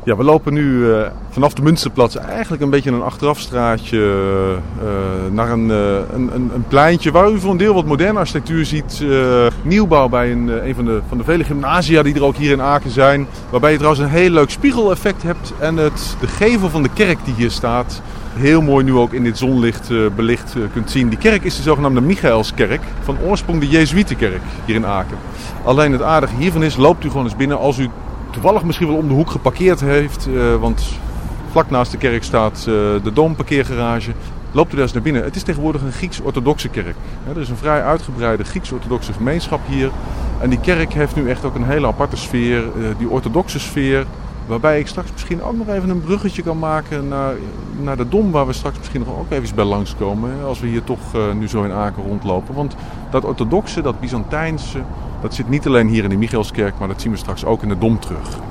Ja, we lopen nu vanaf de Münsterplatz eigenlijk een beetje een achterafstraatje naar een pleintje waar u voor een deel wat moderne architectuur ziet. Nieuwbouw bij een van de vele gymnasia die er ook hier in Aken zijn. Waarbij je trouwens een heel leuk spiegeleffect hebt en de gevel van de kerk die hier staat heel mooi nu ook in dit zonlicht belicht kunt zien. Die kerk is de zogenaamde Michaelskerk, van oorsprong de Jezuïetenkerk hier in Aken. Alleen het aardige hiervan is, loopt u gewoon eens binnen als u toevallig misschien wel om de hoek geparkeerd heeft, want vlak naast de kerk staat de Domparkeergarage. Loopt u daar eens naar binnen. Het is tegenwoordig een Grieks-orthodoxe kerk. Er is een vrij uitgebreide Grieks-orthodoxe gemeenschap hier. En die kerk heeft nu echt ook een hele aparte sfeer, die orthodoxe sfeer. Waarbij ik straks misschien ook nog even een bruggetje kan maken naar de Dom, waar we straks misschien nog ook even bij langskomen. Als we hier toch nu zo in Aken rondlopen. Want dat orthodoxe, dat Byzantijnse, dat zit niet alleen hier in de Michaelskerk, maar dat zien we straks ook in de Dom terug.